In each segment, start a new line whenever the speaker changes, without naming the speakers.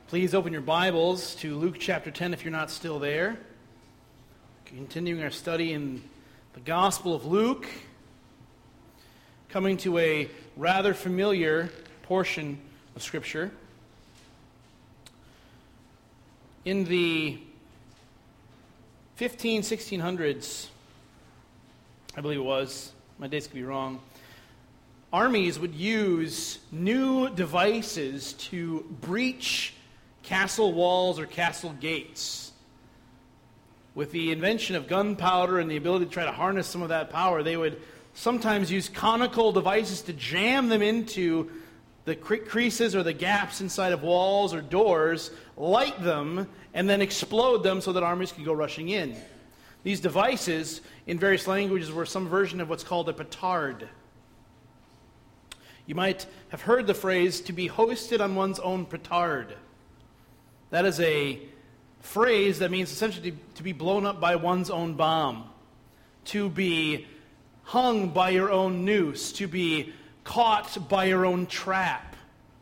Please open your Bibles to Luke chapter 10 if you're not still there. Continuing our study in the Gospel of Luke, coming to a rather familiar portion of Scripture. In the 1600s, I believe it was, my dates could be wrong, armies would use new devices to breach castle walls or castle gates. With the invention of gunpowder and the ability to try to harness some of that power, they would sometimes use conical devices to jam them into the creases or the gaps inside of walls or doors, light them, and then explode them so that armies could go rushing in. These devices, in various languages, were some version of what's called a petard. You might have heard the phrase, to be hoisted on one's own petard. That is a phrase that means essentially to be blown up by one's own bomb, to be hung by your own noose, to be caught by your own trap.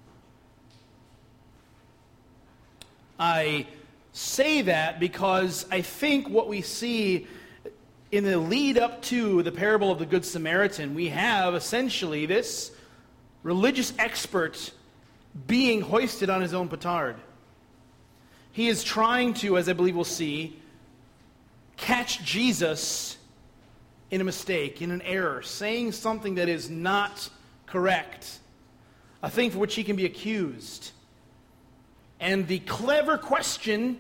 I say that because I think what we see in the lead up to the parable of the Good Samaritan, we have essentially this religious expert being hoisted on his own petard. He is trying to, as I believe we'll see, catch Jesus in a mistake, in an error, saying something that is not correct, a thing for which he can be accused. And the clever question,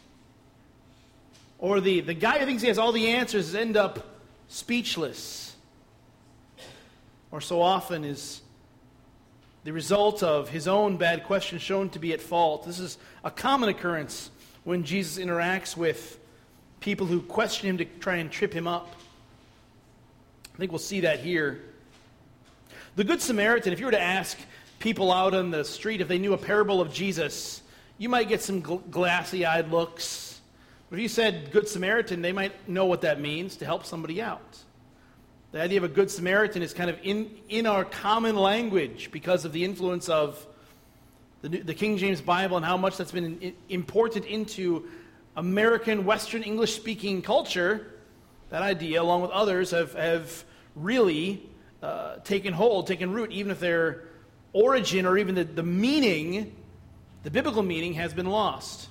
or the guy who thinks he has all the answers, end up speechless. Or so often is the result of his own bad question shown to be at fault. This is a common occurrence when Jesus interacts with people who question him to try and trip him up. I think we'll see that here. The Good Samaritan, if you were to ask people out on the street if they knew a parable of Jesus, you might get some glassy-eyed looks. But if you said Good Samaritan, they might know what that means, to help somebody out. The idea of a Good Samaritan is kind of in our common language because of the influence of the King James Bible and how much that's been imported into American Western English-speaking culture. That idea, along with others, have really taken root, even if their origin or even the meaning, the biblical meaning, has been lost.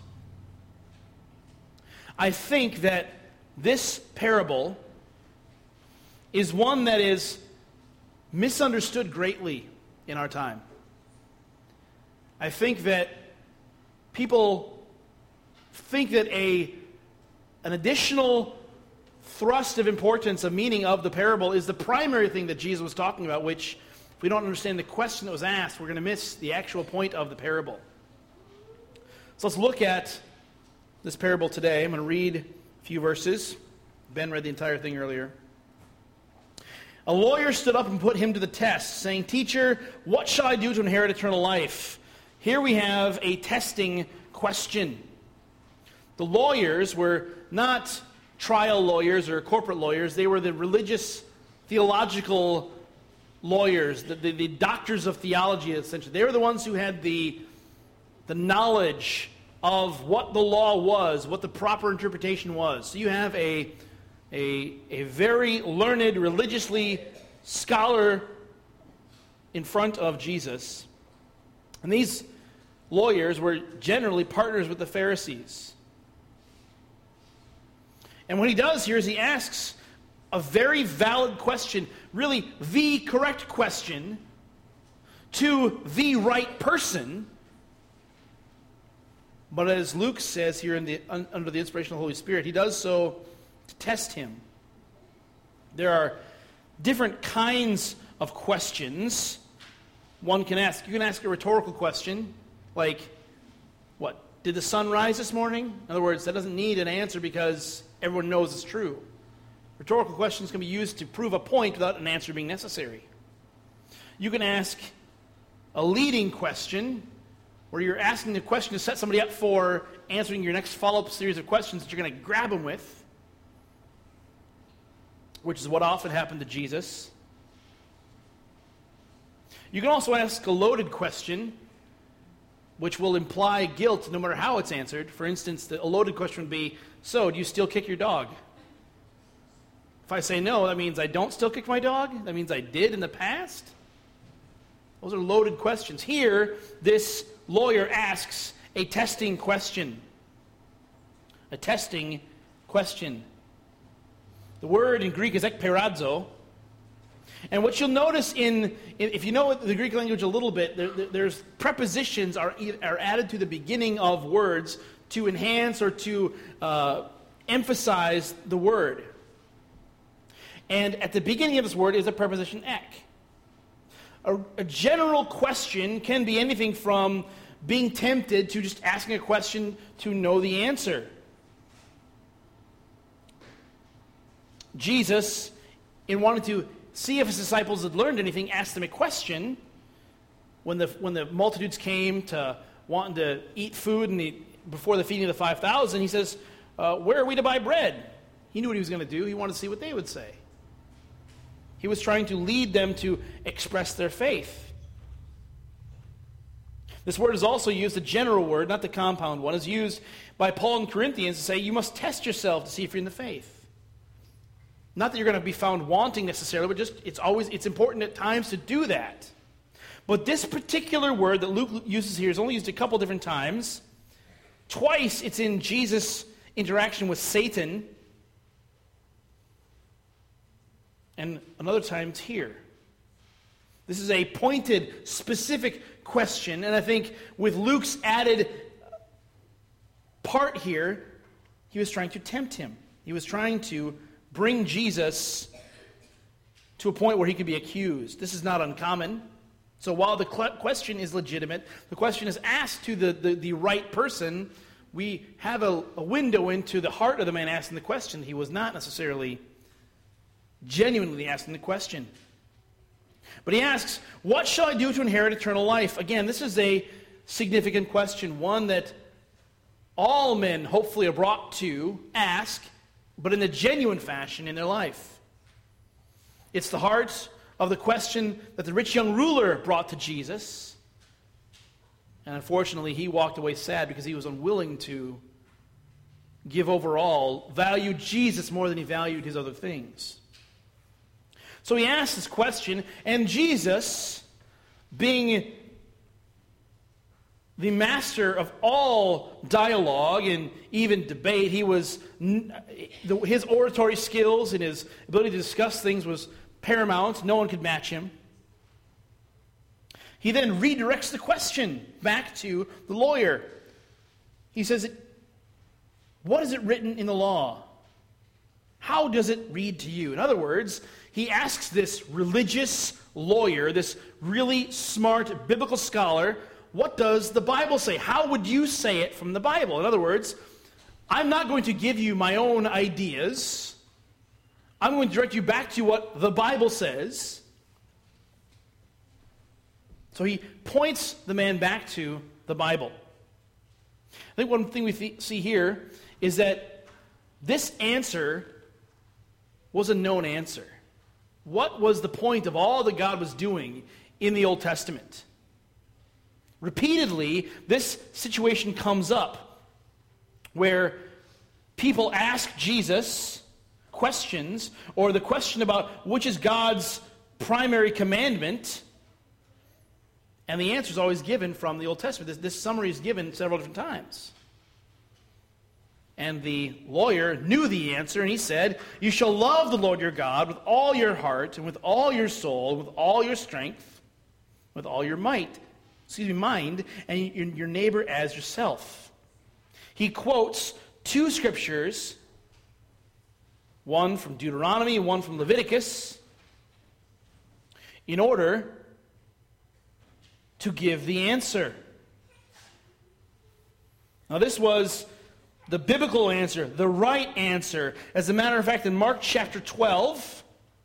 I think that this parable is one that is misunderstood greatly in our time. I think that people think that an additional thrust of importance, of meaning of the parable is the primary thing that Jesus was talking about, which, if we don't understand the question that was asked, we're going to miss the actual point of the parable. So let's look at this parable today. I'm going to read a few verses. Ben read the entire thing earlier. A lawyer stood up and put him to the test, saying, "Teacher, what shall I do to inherit eternal life?" Here we have a testing question. The lawyers were not trial lawyers or corporate lawyers. They were the religious, theological lawyers, the doctors of theology, essentially. They were the ones who had the knowledge of what the law was, what the proper interpretation was. So you have a very learned, religiously scholar in front of Jesus. And these lawyers were generally partners with the Pharisees. And what he does here is he asks a very valid question, really the correct question, to the right person. But as Luke says here under the inspiration of the Holy Spirit, he does so to test him. There are different kinds of questions one can ask. You can ask a rhetorical question, like, what, did the sun rise this morning? In other words, that doesn't need an answer because everyone knows it's true. Rhetorical questions can be used to prove a point without an answer being necessary. You can ask a leading question, where you're asking the question to set somebody up for answering your next follow-up series of questions that you're going to grab them with, which is what often happened to Jesus. You can also ask a loaded question which will imply guilt no matter how it's answered. For instance, a loaded question would be, so, do you still kick your dog? If I say no, that means I don't still kick my dog? That means I did in the past? Those are loaded questions. Here, this lawyer asks a testing question. A testing question. The word in Greek is ekperadzo. And what you'll notice if you know the Greek language a little bit, there's prepositions are added to the beginning of words to enhance or to emphasize the word. And at the beginning of this word is a preposition ek. A general question can be anything from being tempted to just asking a question to know the answer. Jesus, in wanting to see if his disciples had learned anything, asked them a question. When the multitudes came to wanting to eat food before the feeding of the 5,000, he says, where are we to buy bread? He knew what he was going to do. He wanted to see what they would say. He was trying to lead them to express their faith. This word is also used, the general word, not the compound one, is used by Paul in Corinthians to say you must test yourself to see if you're in the faith. Not that you're going to be found wanting necessarily, but just it's important at times to do that. But this particular word that Luke uses here is only used a couple different times. Twice it's in Jesus' interaction with Satan. And another time it's here. This is a pointed, specific question. And I think with Luke's added part here, he was trying to tempt him. He was trying to bring Jesus to a point where he could be accused. This is not uncommon. So while the question is legitimate, the question is asked to the right person, we have a window into the heart of the man asking the question. He was not necessarily genuinely asking the question. But he asks, what shall I do to inherit eternal life? Again, this is a significant question, one that all men hopefully are brought to ask, but in a genuine fashion in their life. It's the heart of the question that the rich young ruler brought to Jesus. And unfortunately, he walked away sad because he was unwilling to give over all, valued Jesus more than he valued his other things. So he asked this question, and Jesus, being the master of all dialogue and even debate, his oratory skills and his ability to discuss things was paramount. No one could match him. He then redirects the question back to the lawyer. He says, what is it written in the law? How does it read to you? In other words, he asks this religious lawyer, this really smart biblical scholar, what does the Bible say? How would you say it from the Bible? In other words, I'm not going to give you my own ideas. I'm going to direct you back to what the Bible says. So he points the man back to the Bible. I think one thing we see here is that this answer was a known answer. What was the point of all that God was doing in the Old Testament? Repeatedly, this situation comes up where people ask Jesus questions, or the question about which is God's primary commandment, and the answer is always given from the Old Testament. This summary is given several different times. And the lawyer knew the answer, and he said, you shall love the Lord your God with all your heart, and with all your soul, with all your strength, with all your mind, and your neighbor as yourself. He quotes two scriptures, one from Deuteronomy, one from Leviticus, in order to give the answer. Now this was the biblical answer, the right answer. As a matter of fact, in Mark chapter 12,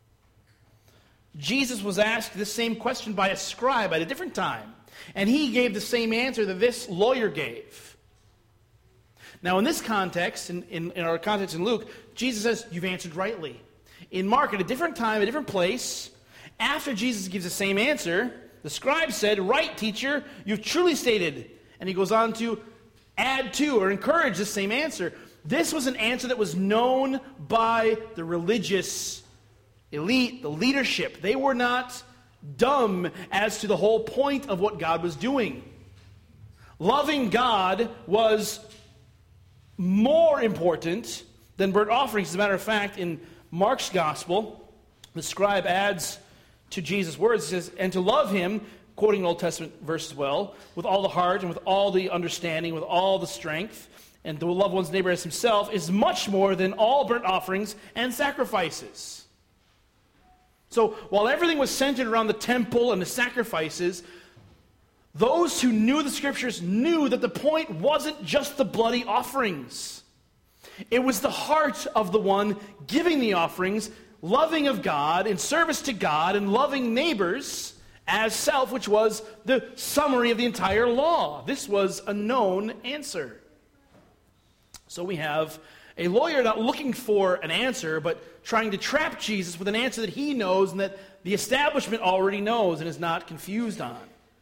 Jesus was asked this same question by a scribe at a different time. And he gave the same answer that this lawyer gave. Now in this context, in our context in Luke, Jesus says, you've answered rightly. In Mark, at a different time, a different place, after Jesus gives the same answer, the scribe said, right, teacher, you've truly stated, And he goes on to add to or encourage the same answer. This was an answer that was known by the religious elite, the leadership. They were not dumb as to the whole point of what God was doing. Loving God was more important than burnt offerings. As a matter of fact, in Mark's gospel, the scribe adds to Jesus' words, he says, and to love him, quoting an Old Testament verse as well, with all the heart and with all the understanding, with all the strength, and to love one's neighbor as himself is much more than all burnt offerings and sacrifices. So while everything was centered around the temple and the sacrifices, those who knew the Scriptures knew that the point wasn't just the bloody offerings. It was the heart of the one giving the offerings, loving of God, in service to God, and loving neighbors as self, which was the summary of the entire law. This was a known answer. So we have a lawyer not looking for an answer, but trying to trap Jesus with an answer that he knows and that the establishment already knows and is not confused on.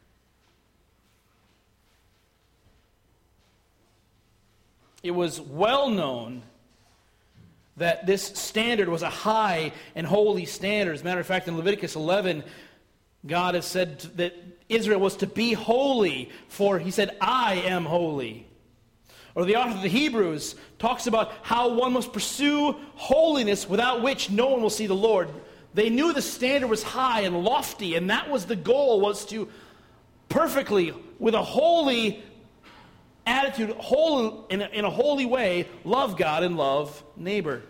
It was well known that this standard was a high and holy standard. As a matter of fact, in Leviticus 11, God has said that Israel was to be holy, for he said, I am holy. Or the author of the Hebrews talks about how one must pursue holiness without which no one will see the Lord. They knew the standard was high and lofty, and that was the goal, was to perfectly, with a holy attitude, in a holy way, love God and love neighbor.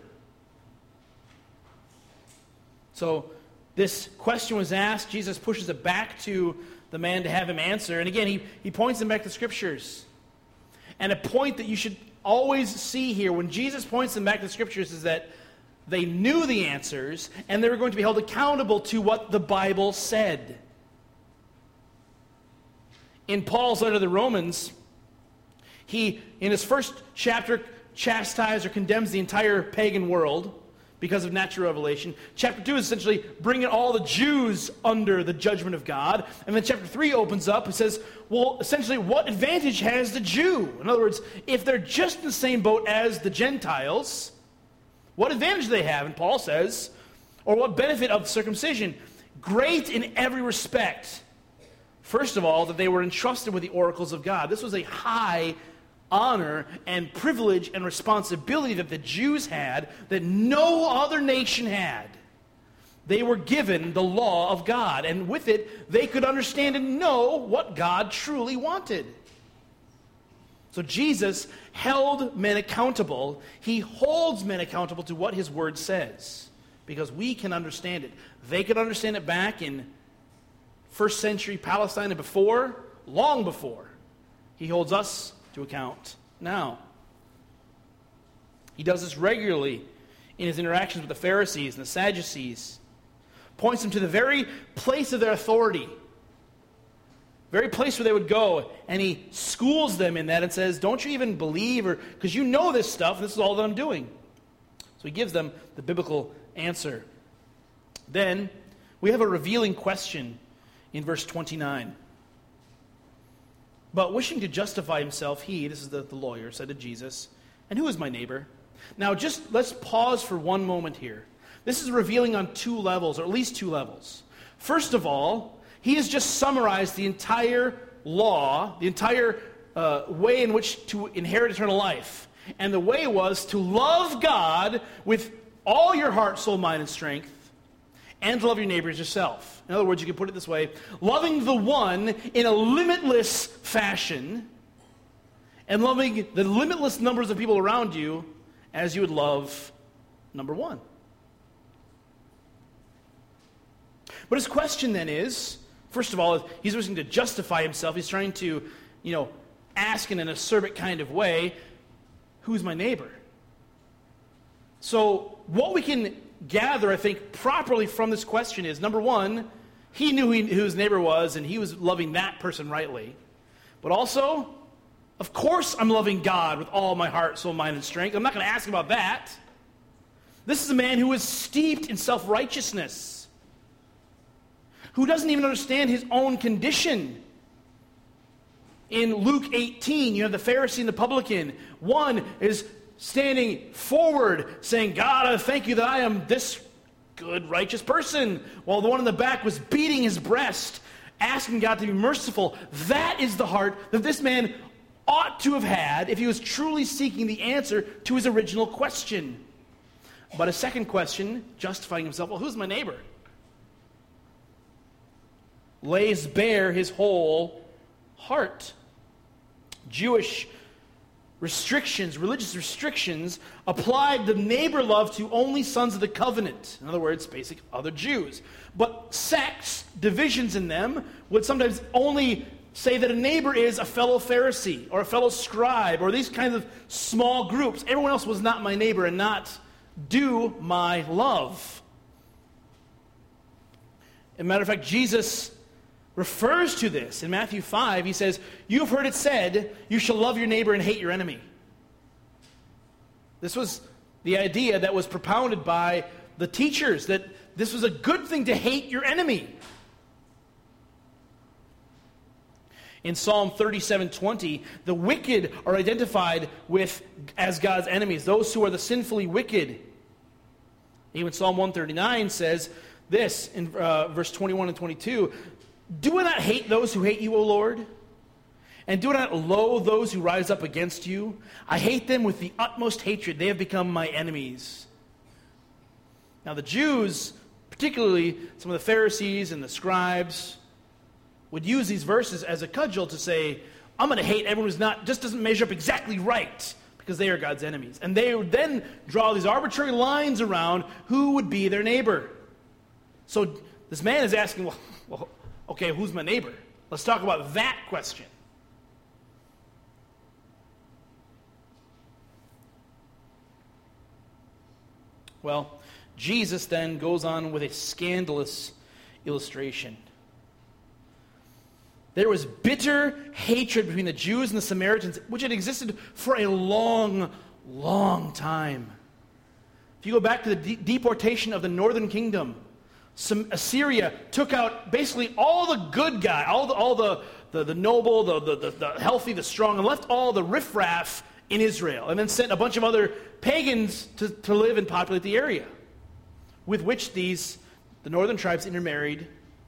So this question was asked. Jesus pushes it back to the man to have him answer. And again, he points him back to the Scriptures. And a point that you should always see here when Jesus points them back to the Scriptures is that they knew the answers and they were going to be held accountable to what the Bible said. In Paul's letter to the Romans, he, in his first chapter, chastises or condemns the entire pagan world because of natural revelation. Chapter 2 is essentially bringing all the Jews under the judgment of God. And then chapter 3 opens up and says, well, essentially, what advantage has the Jew? In other words, if they're just in the same boat as the Gentiles, what advantage do they have? And Paul says, or what benefit of circumcision? Great in every respect. First of all, that they were entrusted with the oracles of God. This was a high honor and privilege and responsibility that the Jews had that no other nation had. They were given the law of God, and with it, they could understand and know what God truly wanted. So Jesus held men accountable. He holds men accountable to what his word says, because we can understand it. They could understand it back in first century Palestine and before, long before. He holds us to account now. He does this regularly in his interactions with the Pharisees and the Sadducees. Points them to the very place of their authority, very place where they would go, and he schools them in that and says, don't you even believe, or because you know this stuff, this is all that I'm doing. So he gives them the biblical answer. Then we have a revealing question in verse 29. But wishing to justify himself, he, this is the lawyer, said to Jesus, and who is my neighbor? Now just let's pause for one moment here. This is revealing on two levels, or at least two levels. First of all, he has just summarized the entire law, the entire way in which to inherit eternal life. And the way was to love God with all your heart, soul, mind, and strength, and to love your neighbor as yourself. In other words, you can put it this way: loving the one in a limitless fashion, and loving the limitless numbers of people around you as you would love number one. But his question then is, first of all, he's wishing to justify himself. He's trying to, ask in an acerbic kind of way, who's my neighbor? So what we can gather, I think, properly from this question is, number one, he knew who his neighbor was, and he was loving that person rightly. But also, of course I'm loving God with all my heart, soul, mind, and strength. I'm not going to ask about that. This is a man who is steeped in self-righteousness, who doesn't even understand his own condition. In Luke 18, you have the Pharisee and the publican. One is standing forward saying, God, I thank you that I am this good, righteous person, while the one in the back was beating his breast, asking God to be merciful. That is the heart that this man ought to have had if he was truly seeking the answer to his original question. But a second question, justifying himself, well, who's my neighbor? Lays bare his whole heart. Jewish restrictions, religious restrictions, applied the neighbor love to only sons of the covenant. In other words, basic other Jews. But sects, divisions in them, would sometimes only say that a neighbor is a fellow Pharisee or a fellow scribe or these kinds of small groups. Everyone else was not my neighbor and not do my love. As a matter of fact, Jesus refers to this in Matthew 5. He says, you've heard it said, you shall love your neighbor and hate your enemy. This was the idea that was propounded by the teachers, that this was a good thing to hate your enemy. In Psalm 37:20, the wicked are identified as God's enemies, those who are the sinfully wicked. Even Psalm 139 says this in verse 21 and 22, do I not hate those who hate you, O Lord? And do I not loathe those who rise up against you? I hate them with the utmost hatred. They have become my enemies. Now the Jews, particularly some of the Pharisees and the scribes, would use these verses as a cudgel to say, I'm going to hate everyone who's just doesn't measure up exactly right, because they are God's enemies. And they would then draw these arbitrary lines around who would be their neighbor. So this man is asking, well, okay, who's my neighbor? Let's talk about that question. Well, Jesus then goes on with a scandalous illustration. There was bitter hatred between the Jews and the Samaritans, which had existed for a long, long time. If you go back to the deportation of the northern kingdom, Assyria took out basically all the good guys, all the noble, the healthy, the strong, and left all the riffraff in Israel, and then sent a bunch of other pagans to live and populate the area, with which the northern tribes intermarried.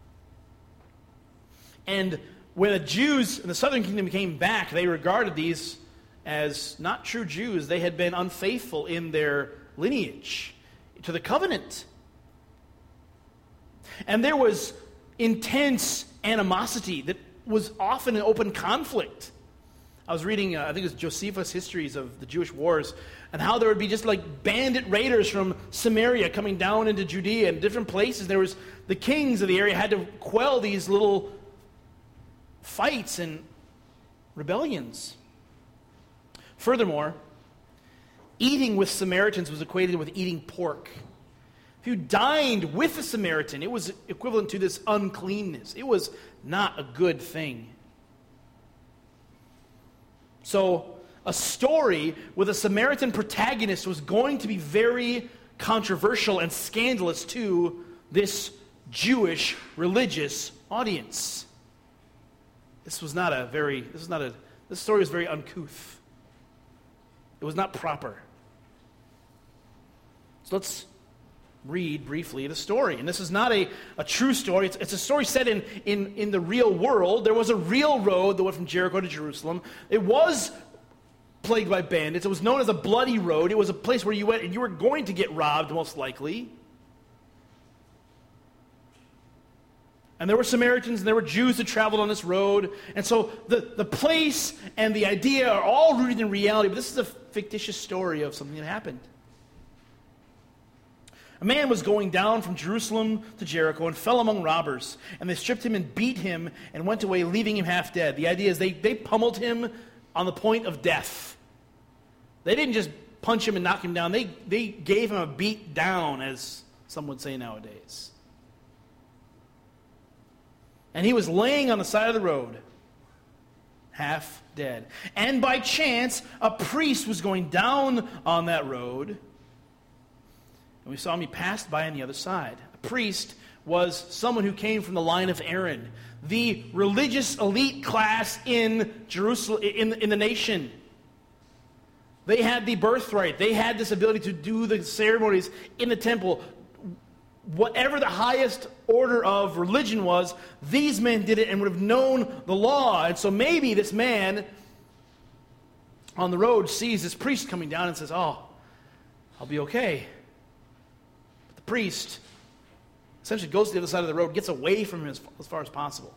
And when the Jews in the southern kingdom came back, they regarded these as not true Jews. They had been unfaithful in their lineage to the covenant. And there was intense animosity that was often an open conflict. I was reading, I think it was Josephus' Histories of the Jewish Wars, and how there would be just like bandit raiders from Samaria coming down into Judea and different places. There was the kings of the area had to quell these little fights and rebellions. Furthermore, eating with Samaritans was equated with eating pork. If you dined with a Samaritan, it was equivalent to this uncleanness. It was not a good thing. So, a story with a Samaritan protagonist was going to be very controversial and scandalous to this Jewish religious audience. This story was very uncouth. It was not proper. So let's read briefly the story. And this is not a true story. It's a story set in the real world. There was a real road that went from Jericho to Jerusalem. It was plagued by bandits. It was known as a bloody road. It was a place where you went and you were going to get robbed, most likely. And there were Samaritans and there were Jews that traveled on this road. And so the place and the idea are all rooted in reality, but this is a fictitious story of something that happened. A man was going down from Jerusalem to Jericho and fell among robbers. And they stripped him and beat him and went away, leaving him half dead. The idea is they pummeled him on the point of death. They didn't just punch him and knock him down. They gave him a beat down, as some would say nowadays. And he was laying on the side of the road, half dead. And by chance, a priest was going down on that road. And we saw him, he passed by on the other side. A priest was someone who came from the line of Aaron, the religious elite class in Jerusalem, in the nation. They had the birthright. They had this ability to do the ceremonies in the temple. Whatever the highest order of religion was, these men did it and would have known the law. And so maybe this man on the road sees this priest coming down and says, oh, I'll be okay. But the priest essentially goes to the other side of the road, gets away from him as far as possible.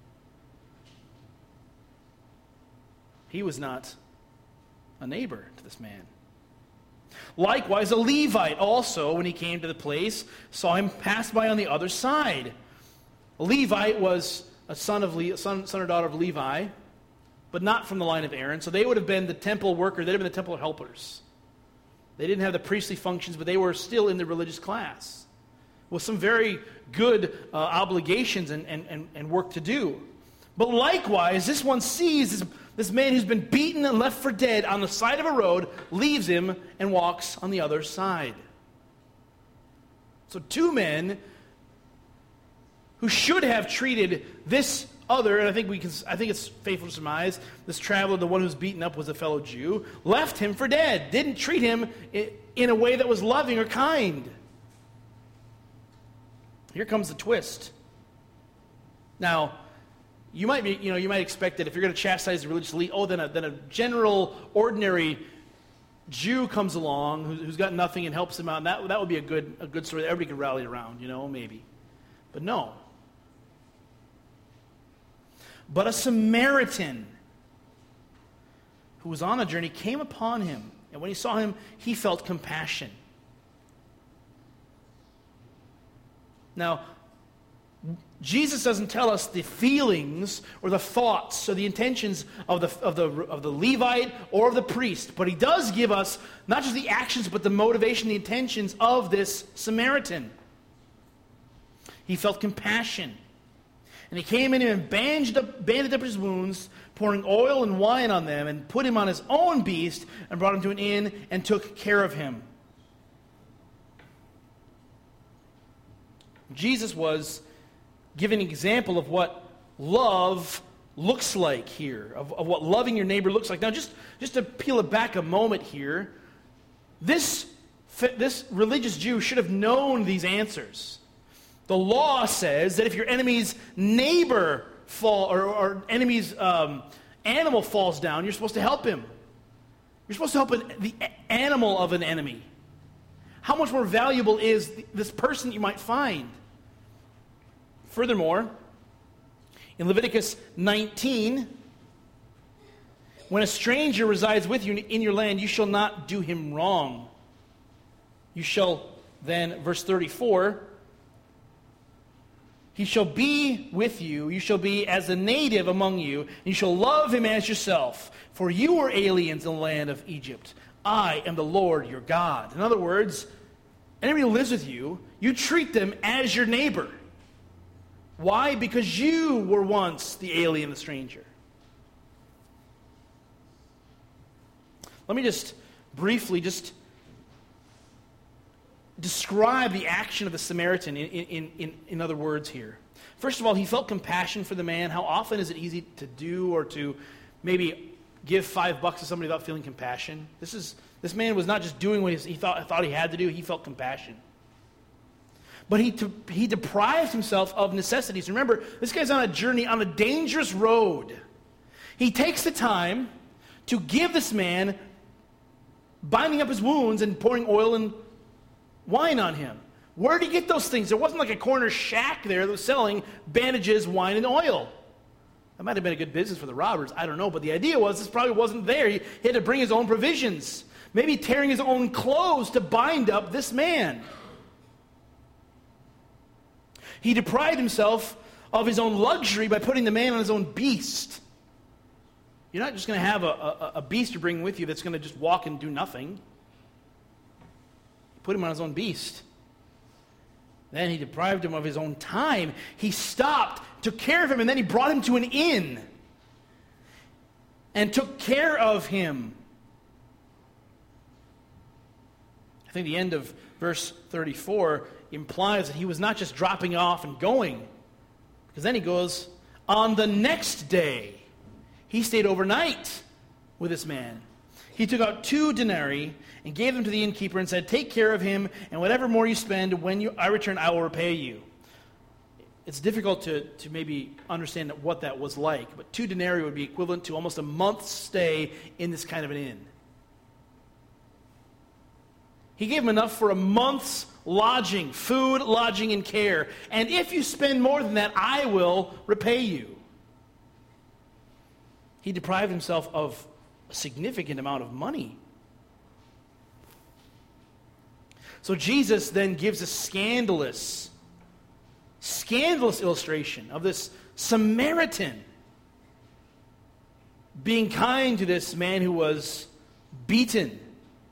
He was not a neighbor to this man. Likewise, a Levite also, when he came to the place, saw him pass by on the other side. A Levite was a son or daughter of Levi, but not from the line of Aaron. So they would have been the temple worker. They'd have been the temple helpers. They didn't have the priestly functions, but they were still in the religious class with some very good obligations and work to do. But likewise, this one sees this man who's been beaten and left for dead on the side of a road, leaves him and walks on the other side. So two men who should have treated this other, and I think it's faithful to surmise, this traveler, the one who's beaten up, was a fellow Jew, left him for dead, didn't treat him in a way that was loving or kind. Here comes the twist. Now, you might expect that if you're going to chastise the religious elite, then a general, ordinary Jew comes along who's got nothing and helps him out. And that would be a good story that everybody could rally around, maybe. But no. But a Samaritan who was on a journey came upon him, and when he saw him, he felt compassion. Now, Jesus doesn't tell us the feelings or the thoughts or the intentions of the Levite or of the priest, but he does give us not just the actions, but the motivation, the intentions of this Samaritan. He felt compassion. And he came in and bandaged up his wounds, pouring oil and wine on them, and put him on his own beast, and brought him to an inn, and took care of him. Jesus was giving an example of what love looks like here, of what loving your neighbor looks like. Now, just to peel it back a moment here, this religious Jew should have known these answers. The law says that if your enemy's neighbor or enemy's animal falls down, you're supposed to help him. You're supposed to help the animal of an enemy. How much more valuable is this person you might find? Furthermore, in Leviticus 19, when a stranger resides with you in your land, you shall not do him wrong. You shall then, verse 34, he shall be with you, you shall be as a native among you, and you shall love him as yourself, for you were aliens in the land of Egypt. I am the Lord your God. In other words, anybody who lives with you, you treat them as your neighbor. Why? Because you were once the alien, the stranger. Let me just briefly describe the action of the Samaritan in other words here. First of all, he felt compassion for the man. How often is it easy to do or to maybe give $5 to somebody without feeling compassion? This man was not just doing what he thought he had to do. He felt compassion. But he deprived himself of necessities. Remember, this guy's on a journey on a dangerous road. He takes the time to give this man, binding up his wounds and pouring oil and wine on him. Where did he get those things? There wasn't like a corner shack there that was selling bandages, wine, and oil. That might have been a good business for the robbers. I don't know. But the idea was this probably wasn't there. He had to bring his own provisions. Maybe tearing his own clothes to bind up this man. He deprived himself of his own luxury by putting the man on his own beast. You're not just going to have a beast you're bringing with you that's going to just walk and do nothing. Put him on his own beast. Then he deprived him of his own time. He stopped, took care of him, and then he brought him to an inn and took care of him. I think the end of verse 34 implies that he was not just dropping off and going, because then he goes, on the next day, he stayed overnight with this man. He took out 2 denarii and gave them to the innkeeper and said, take care of him, and whatever more you spend, when I return, I will repay you. It's difficult to maybe understand what that was like, but 2 denarii would be equivalent to almost a month's stay in this kind of an inn. He gave him enough for a month's lodging, food, lodging, and care. And if you spend more than that, I will repay you. He deprived himself of a significant amount of money. So Jesus then gives a scandalous illustration of this Samaritan being kind to this man who was beaten.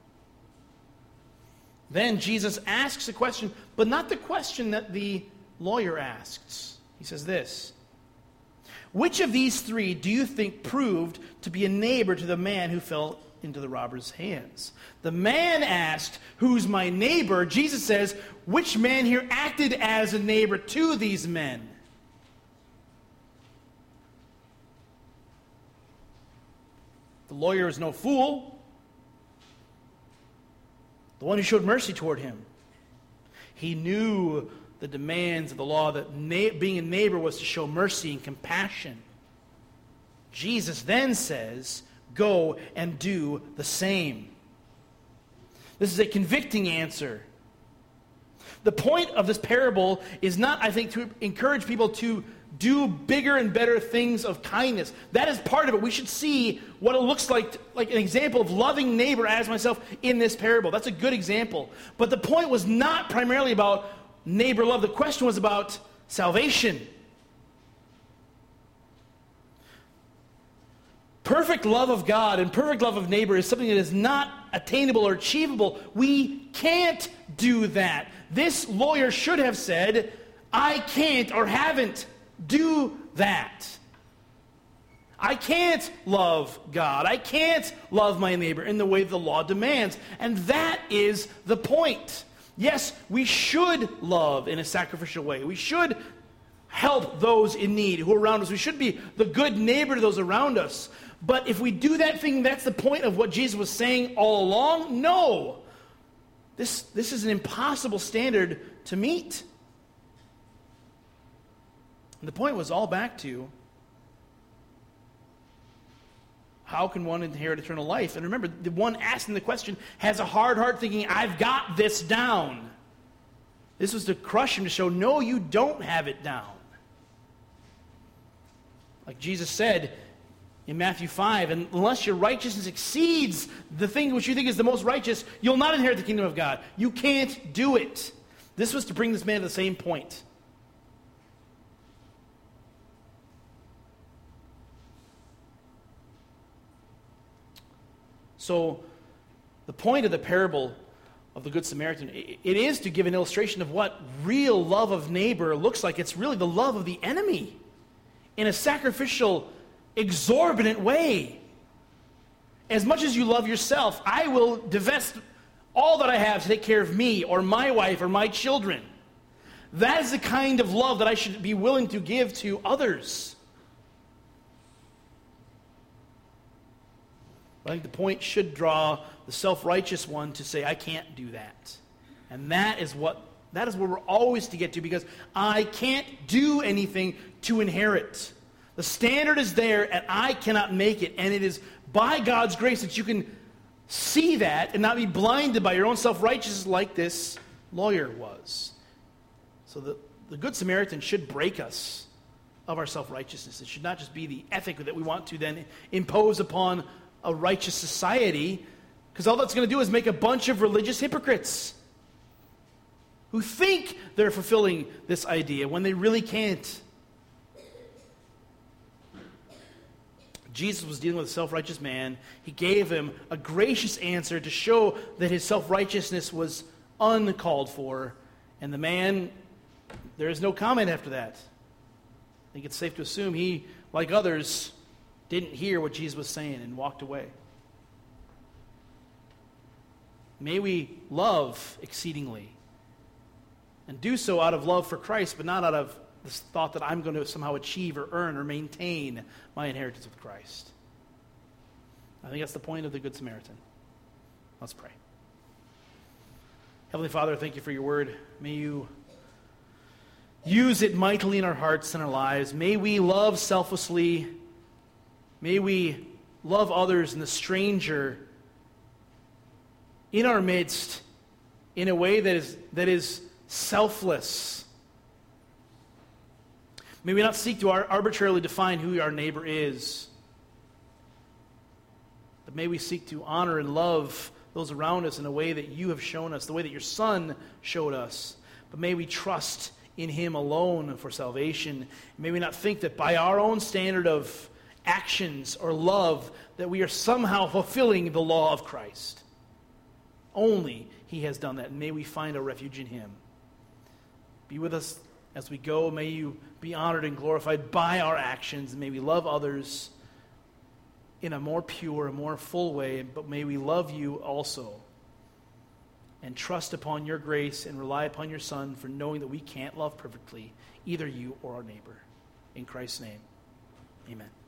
Then Jesus asks a question, but not the question that the lawyer asks. He says this, which of these 3 do you think proved to be a neighbor to the man who fell into the robber's hands? The man asked, who's my neighbor? Jesus says, which man here acted as a neighbor to these men? The lawyer is no fool. The one who showed mercy toward him. He knew the demands of the law, that being a neighbor was to show mercy and compassion. Jesus then says, go and do the same. This is a convicting answer. The point of this parable is not, I think, to encourage people to do bigger and better things of kindness. That is part of it. We should see what it looks like an example of loving neighbor as myself in this parable. That's a good example. But the point was not primarily about neighbor love. The question was about salvation. Perfect love of God and perfect love of neighbor is something that is not attainable or achievable. We can't do that. This lawyer should have said, I can't or haven't do that. I can't love God. I can't love my neighbor in the way the law demands. And that is the point. Yes, we should love in a sacrificial way. We should help those in need who are around us. We should be the good neighbor to those around us. But if we do that thing, that's the point of what Jesus was saying all along? No. This is an impossible standard to meet. And the point was all back to, how can one inherit eternal life? And remember, the one asking the question has a hard heart thinking, I've got this down. This was to crush him, to show, no, you don't have it down. Like Jesus said in Matthew 5, unless your righteousness exceeds the thing which you think is the most righteous, you'll not inherit the kingdom of God. You can't do it. This was to bring this man to the same point. So, the point of the parable of the Good Samaritan, it is to give an illustration of what real love of neighbor looks like. It's really the love of the enemy in a sacrificial, exorbitant way. As much as you love yourself, I will divest all that I have to take care of me or my wife or my children. That is the kind of love that I should be willing to give to others. I think the point should draw the self-righteous one to say, I can't do that. And that is where we're always to get to, because I can't do anything to inherit. The standard is there, and I cannot make it. And it is by God's grace that you can see that and not be blinded by your own self-righteousness like this lawyer was. So the Good Samaritan should break us of our self-righteousness. It should not just be the ethic that we want to then impose upon a righteous society, because all that's going to do is make a bunch of religious hypocrites who think they're fulfilling this idea when they really can't. Jesus was dealing with a self-righteous man. He gave him a gracious answer to show that his self-righteousness was uncalled for. And the man, there is no comment after that. I think it's safe to assume he, like others, didn't hear what Jesus was saying and walked away. May we love exceedingly and do so out of love for Christ, but not out of this thought that I'm going to somehow achieve or earn or maintain my inheritance with Christ. I think that's the point of the Good Samaritan. Let's pray. Heavenly Father, thank you for your word. May you use it mightily in our hearts and our lives. May we love selflessly. May we love others and the stranger in our midst in a way that is selfless. May we not seek to arbitrarily define who our neighbor is, but may we seek to honor and love those around us in a way that you have shown us, the way that your Son showed us. But may we trust in him alone for salvation. May we not think that by our own standard of actions or love that we are somehow fulfilling the law of Christ. Only he has done that, and may we find a refuge in him. Be with us as we go. May you be honored and glorified by our actions. May we love others in a more pure, more full way, but may we love you also and trust upon your grace and rely upon your Son for knowing that we can't love perfectly either you or our neighbor. In Christ's name, amen.